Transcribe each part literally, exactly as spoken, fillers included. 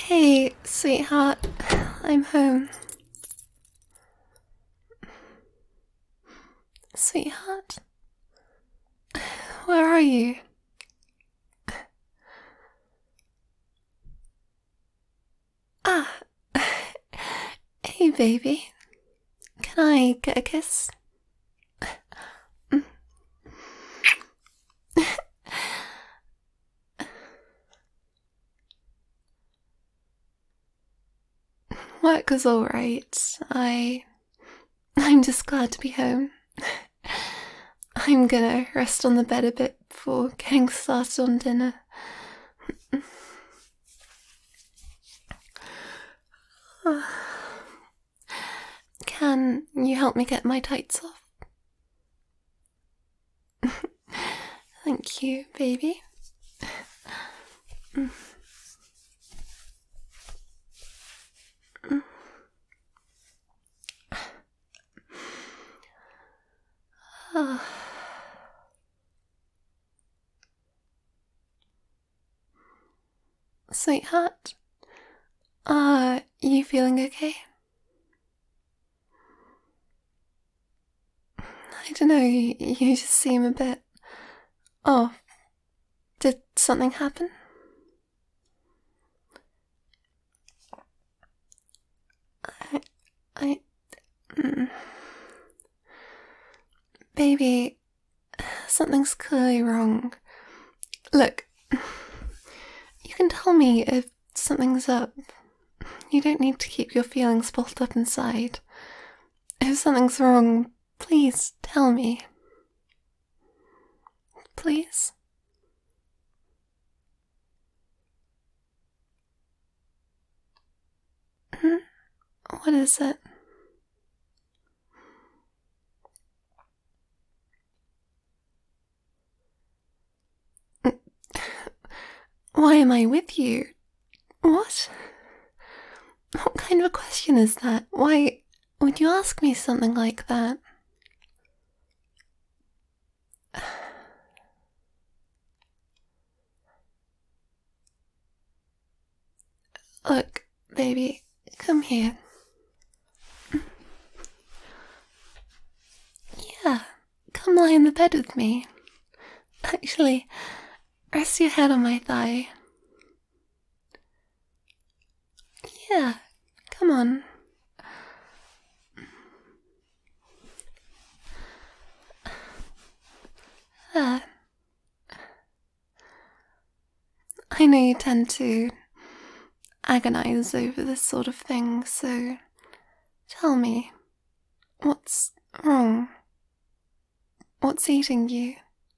Hey, sweetheart, I'm home. Sweetheart? Where are you? Ah, hey baby. Can I get a kiss? Work was alright. I... I'm just glad to be home. I'm gonna rest on the bed a bit before getting started on dinner. Can you help me get my tights off? Thank you, baby. Sweetheart, are you feeling okay? I don't know, you, you just seem a bit off. Did something happen? I... I... Mm. Baby, something's clearly wrong. Look, you can tell me if something's up. You don't need to keep your feelings bottled up inside. If something's wrong, please tell me. Please? Hmm? What is it? Why am I with you? What? What kind of a question is that? Why would you ask me something like that? Look, baby, come here. Yeah, come lie in the bed with me. Actually, rest your head on my thigh. Yeah, come on. There. I know you tend to agonize over this sort of thing, so tell me, what's wrong? What's eating you?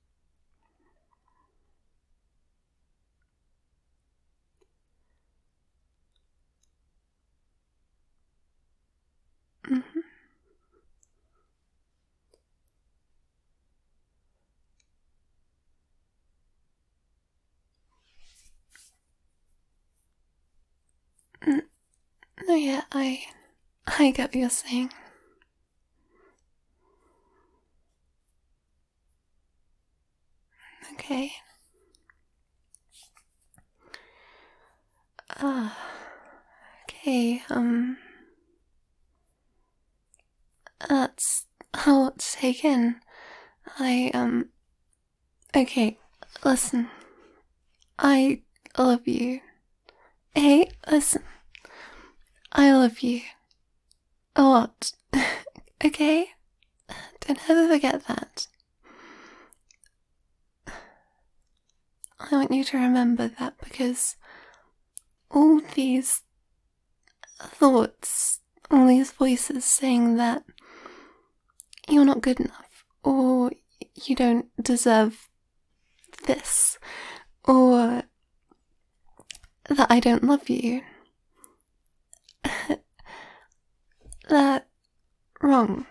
Mm-hmm. No, yeah, I, I get what you're saying. Okay. Ah, okay, um... That's a lot to take in. I, um... Okay, listen. I love you. Hey, listen. I love you. A lot. Okay? Don't ever forget that. I want you to remember that because all these thoughts, all these voices saying that you're not good enough, or you don't deserve this, or that I don't love you, they're wrong.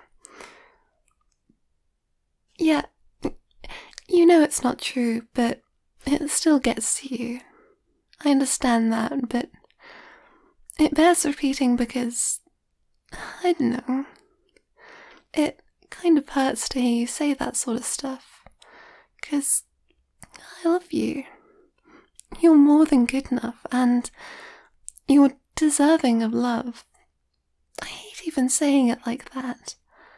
Yeah, you know it's not true, but it still gets to you. I understand that, but it bears repeating because, I don't know, it kind of hurts to hear you say that sort of stuff, because I love you. You're more than good enough, and You're deserving of love. I hate even saying it like that.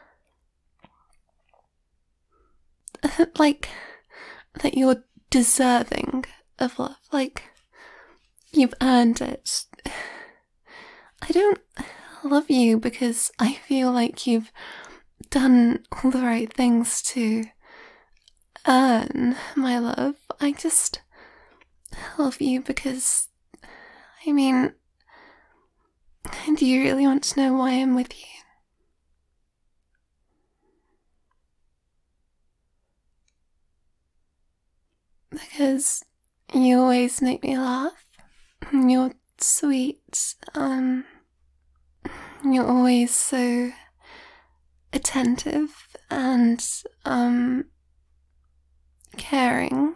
Like, that you're deserving of love. Like, you've earned it. I don't love you because I feel like you've done all the right things to earn my love. I just love you because, I mean, do you really want to know why I'm with you? Because you always make me laugh. You're sweet. Um, you're always so attentive and, um, caring.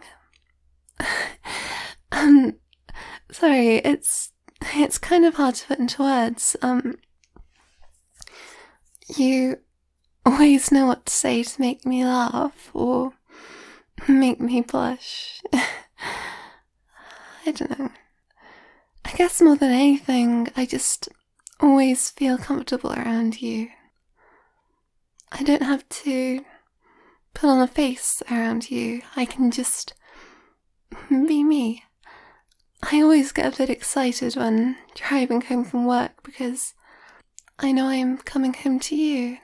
um, sorry, it's it's kind of hard to put into words. Um, you always know what to say to make me laugh or make me blush. I don't know. I guess more than anything, I just always feel comfortable around you. I don't have to put on a face around you. I can just be me. I always get a bit excited when driving home from work because I know I'm coming home to you.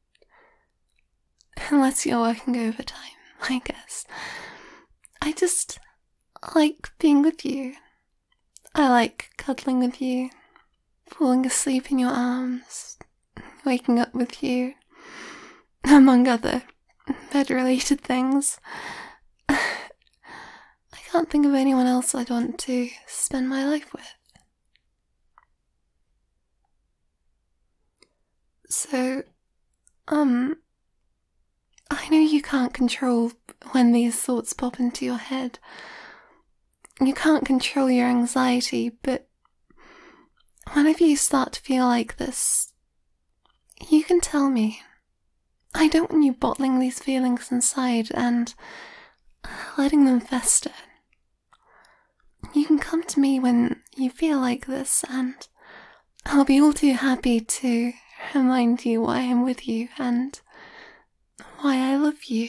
Unless you're working overtime, I guess. I just like being with you. I like cuddling with you, falling asleep in your arms, waking up with you, among other bed-related things. I can't think of anyone else I'd want to spend my life with. So, um, I know you can't control when these thoughts pop into your head. You can't control your anxiety, but whenever you start to feel like this, you can tell me. I don't want you bottling these feelings inside and letting them fester. You can come to me when you feel like this, and I'll be all too happy to remind you why I'm with you and why I love you.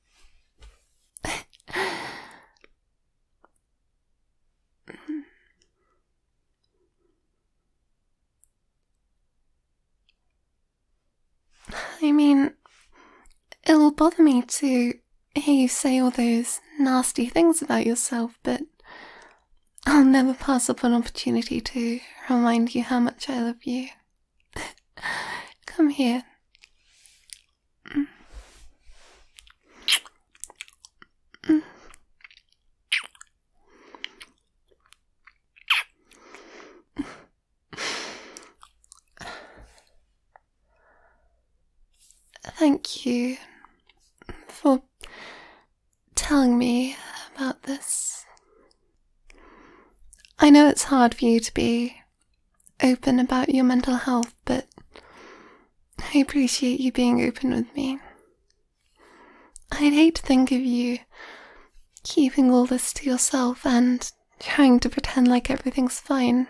I mean, it'll bother me to hear you say all those nasty things about yourself, but I'll never pass up an opportunity to remind you how much I love you. Come here. Thank you for telling me about this. I know it's hard for you to be open about your mental health, but I appreciate you being open with me. I'd hate to think of you keeping all this to yourself and trying to pretend like everything's fine.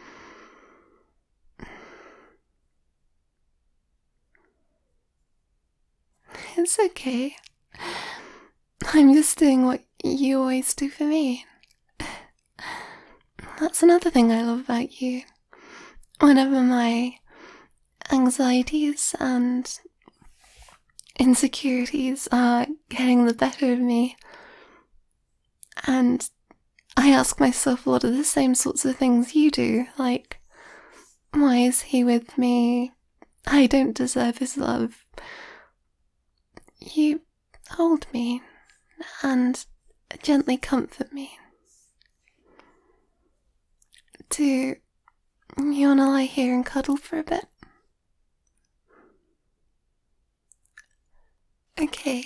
It's okay. I'm just doing what you always do for me. That's another thing I love about you. Whenever my anxieties and insecurities are getting the better of me, and I ask myself a lot of the same sorts of things you do, like, why is he with me? I don't deserve his love. You hold me and gently comfort me. Do you wanna lie here and cuddle for a bit? Okay.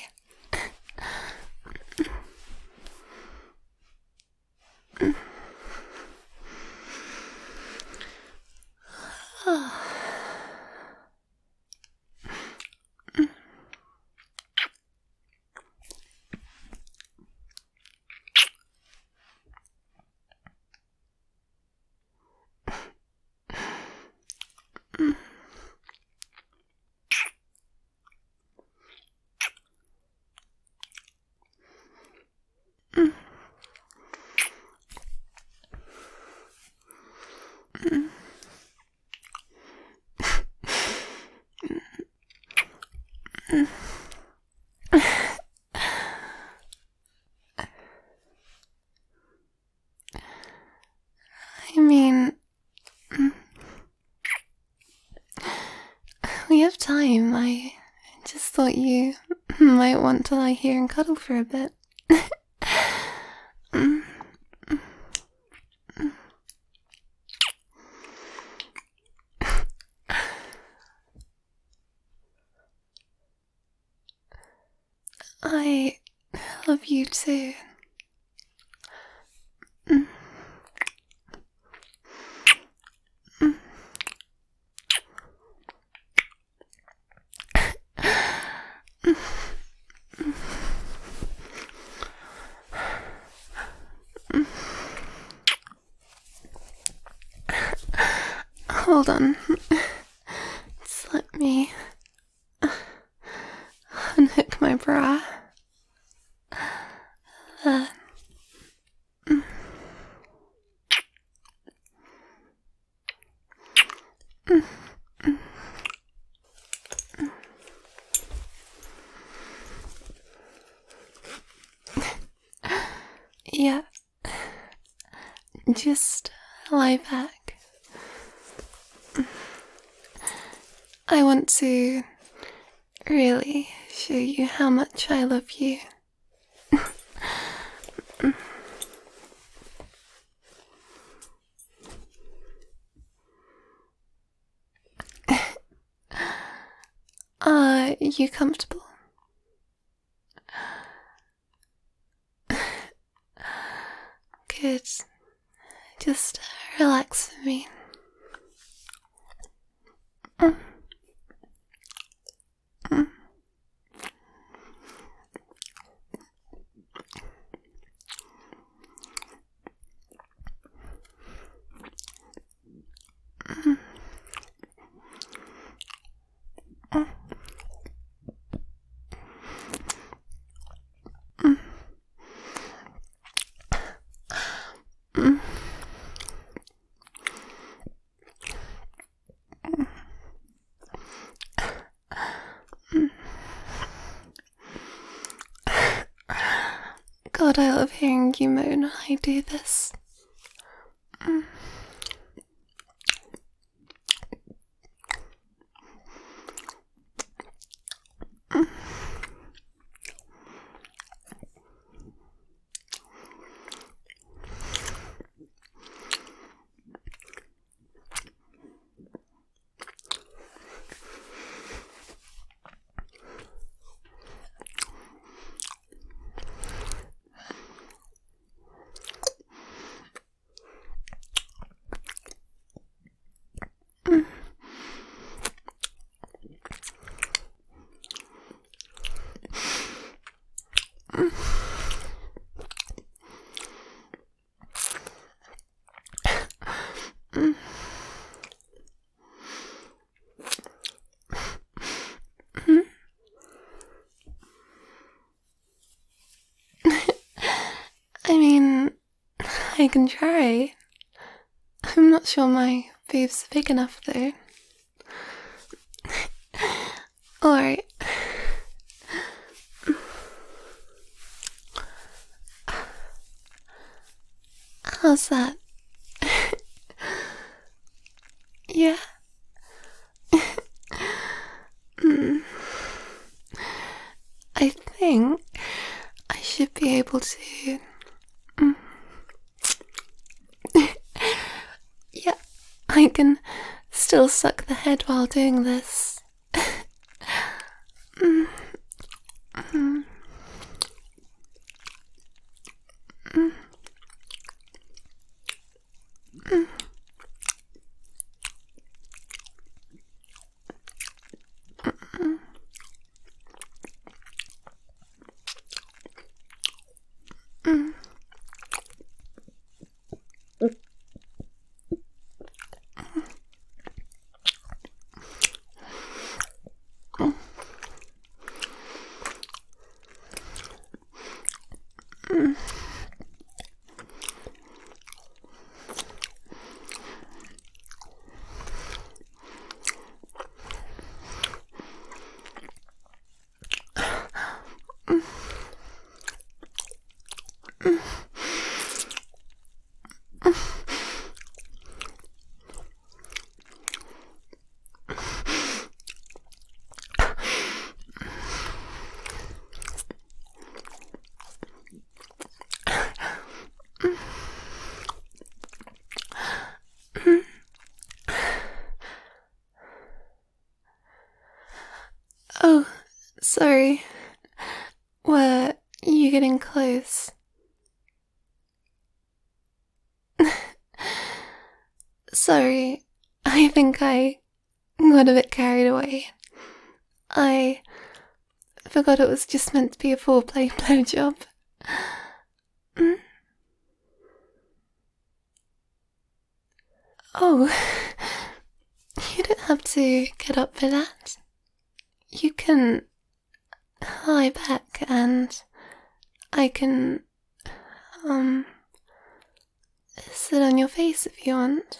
you have time, I just thought you might want to lie here and cuddle for a bit. I love you too. Hold on. Just let me unhook my bra. There. Yeah. Just lie back. I want to really show you how much I love you. Are you comfortable? Good. Just relax for me. Mm. Mm. Mm. Mm. Mm. Mm. God, I love hearing you moan when I do this. Mm. Mm. Mm. Mm. I mean, I can try. I'm not sure my boobs are big enough though. Alright. How's that? Yeah. mm. I think I should be able to. Mm. Yeah, I can still suck the head while doing this. mm. Mm. Mm. Mm. Mm. Mm. Sorry. Were you getting close? Sorry, I think I got a bit carried away. I forgot it was just meant to be a foreplay blowjob. Mm? Oh, you don't have to get up for that. You can lie back and I can, um, sit on your face if you want.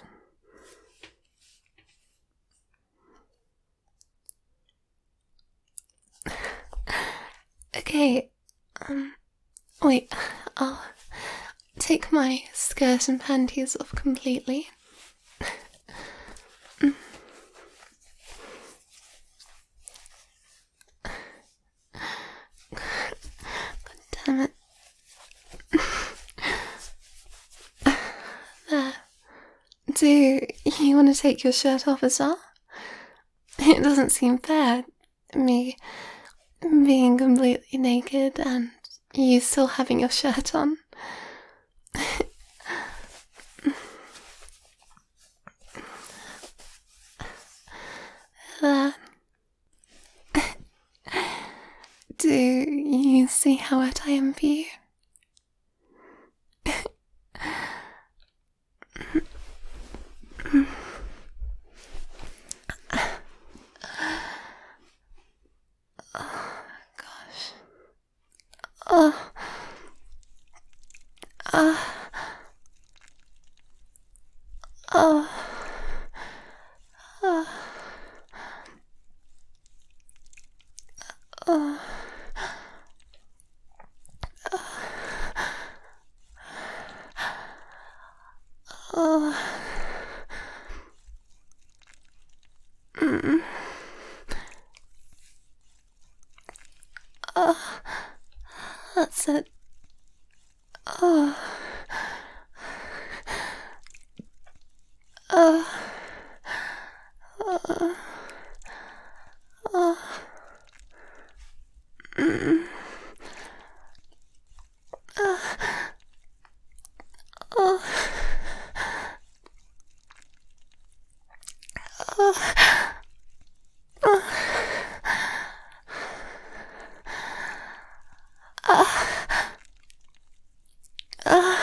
Okay, um, wait, I'll take my skirt and panties off completely. God damn it. There. Do you want to take your shirt off as well? It doesn't seem fair, me being completely naked and you still having your shirt on. There. Do you see how wet I am for you? Oh, uh, oh, uh, oh, oh, mm, oh, that's it. Oh, oh, oh, oh, mm, oh, oh, oh, oh, oh,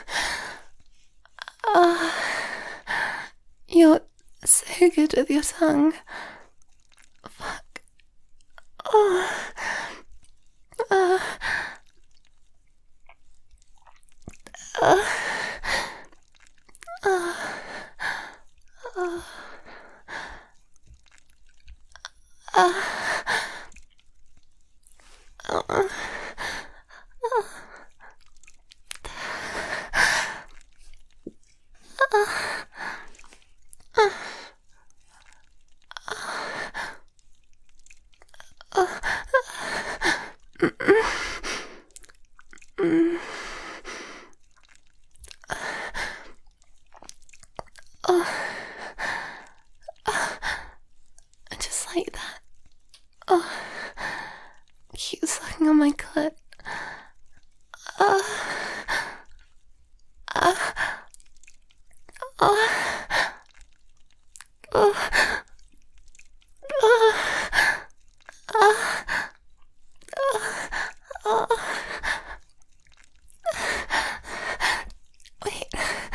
oh. You're so good with your tongue. Fuck. Oh. Uh. Uh. Uh. Uh. Uh. Uh. Just like that. Oh, keep sucking on my clit. Uh, uh, uh, uh, uh, uh, uh, wait.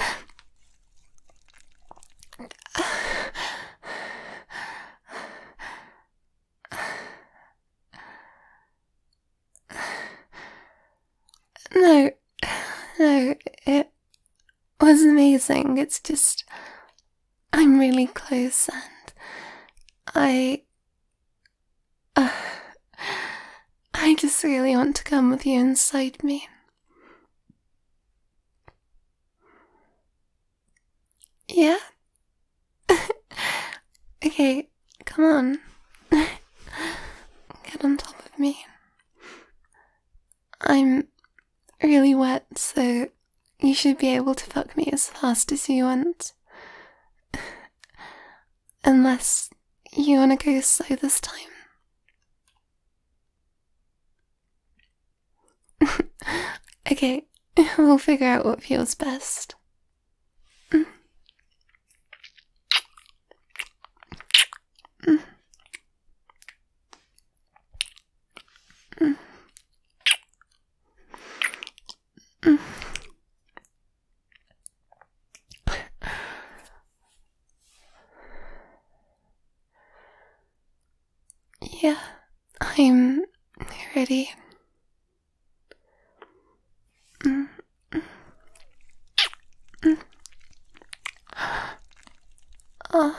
No, no, it was amazing. It's just, I'm really close and I, uh, I just really want to come with you inside me. Yeah? Okay, come on. Get on top of me. I'm really wet, so you should be able to fuck me as fast as you want. Unless you want to go slow this time. Okay, we'll figure out what feels best. Mm. Mm. Mm. Mm. Yeah, I'm ready. Mm. Mm. Mm. Oh.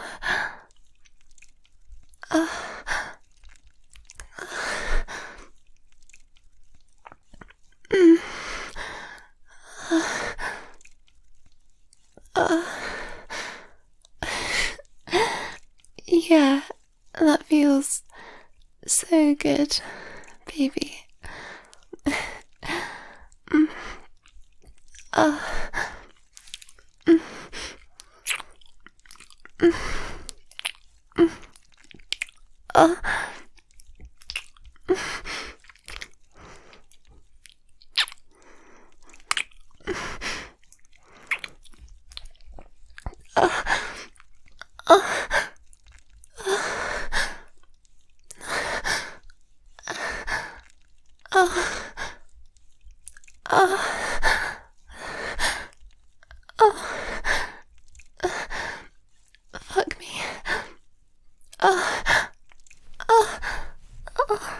Uh. Mm. Uh. Yeah, that feels so good, baby. Mm. Uh. Mm. Mm. Mm. Uh. Uh. Uh. Uh. Uh. Oh, fuck me. Oh, oh, oh,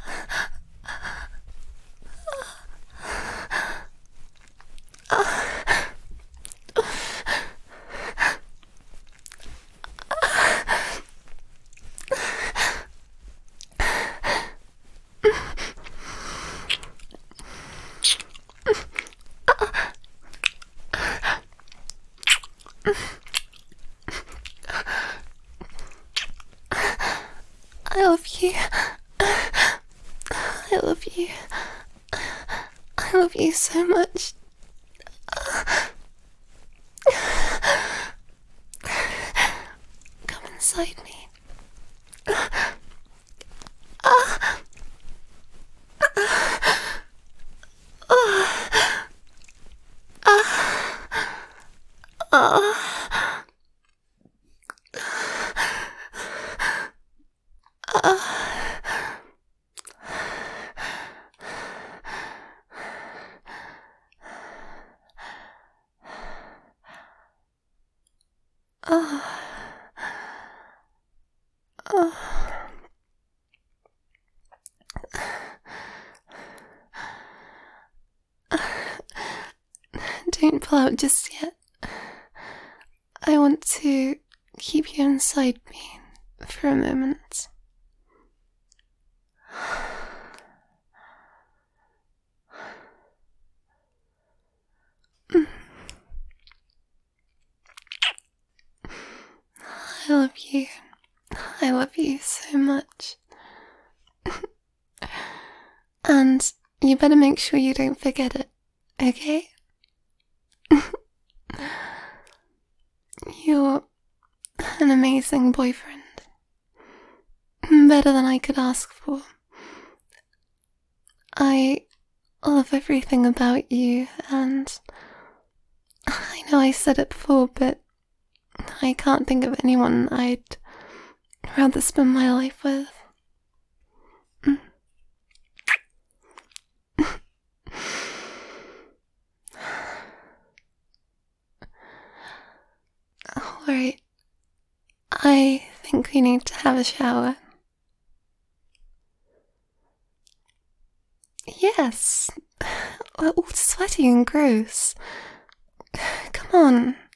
I love you. I love you. I love you so much. Come inside me. Oh, oh. Don't pull out just yet. I want to keep you inside me for a moment. I love you. I love you so much. And you better make sure you don't forget it, okay? You're an amazing boyfriend. Better than I could ask for. I love everything about you, and I know I said it before, but I can't think of anyone I'd rather spend my life with. Alright, I think we need to have a shower. Yes, we're all sweaty and gross. Come on,